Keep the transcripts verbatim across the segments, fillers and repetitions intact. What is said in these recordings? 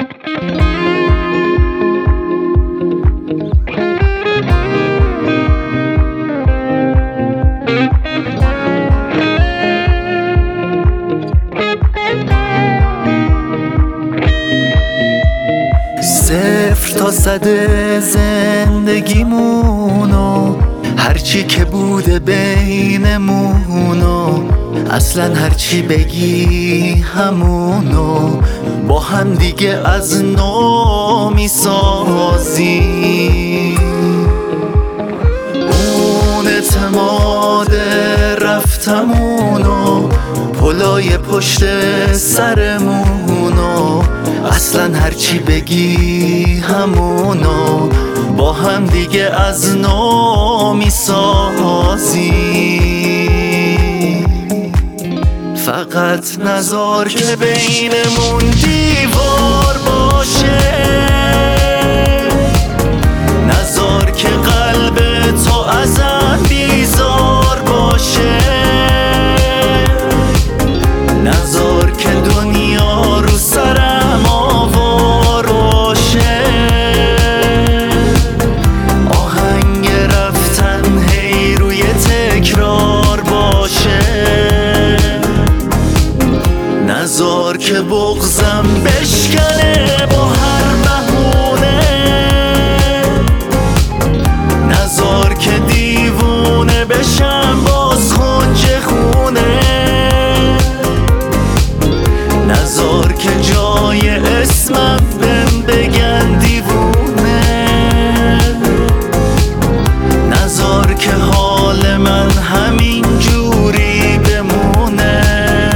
صفر تا صد زندگیمونو، هرچی که بوده بینمونو، اصلا هرچی بگی همونو با هم دیگه از نو میسازیم. اون اعتماد رفتمونو، پلای پشت سرمونو، اصلا هرچی بگی همونو با هم دیگه از نو میسازیم. فقط نذار که بینمون دیوار باشه، نذار که قلب تو ازم بیزار باشه، نذار که دنیا رو سرم آوار باشه، آهنگ رفتن هی روی تکرار باشه، نذار که بغضم بشکنه با هر بهونه، نذار که دیوونه بشم باز خنج خونه، نذار که جای اسمم بهم بگن دیوونه، نذار که حال من همین جوری بمونه.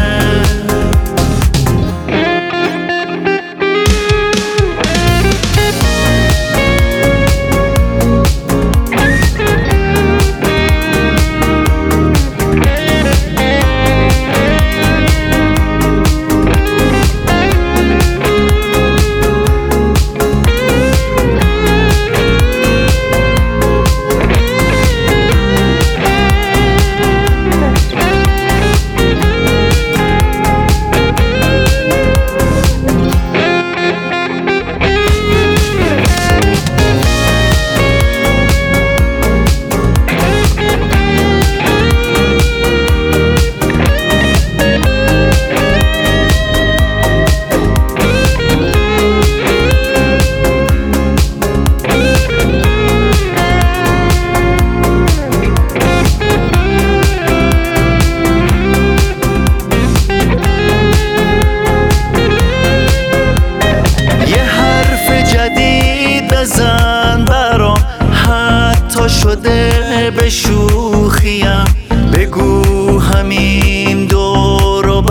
بزن برام حتی شده به شوخیم، بگو همین دور و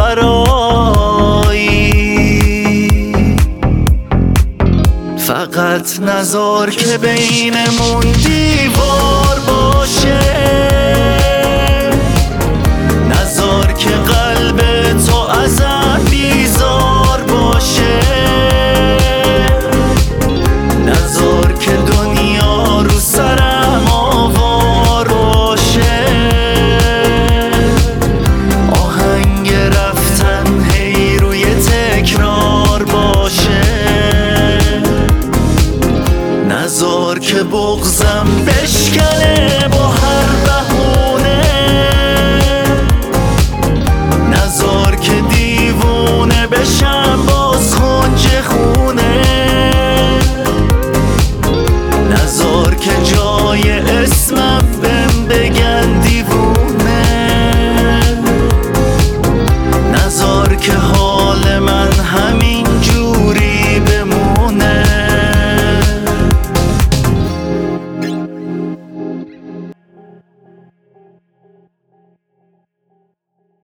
برایی. فقط نذار که بینمون دیوار باشه، نذار که قلب تو ازم بیزار باشه، نذار که دنیا رو سرم آوار باشه، آهنگ رفتن هی روی تکرار باشه، نذار که بغضم بشکنه با هر بهونه، نذار که دیوونه بشم باز خنج خونه، نذار که جای اسمم بهم بگن دیوونه، نذار که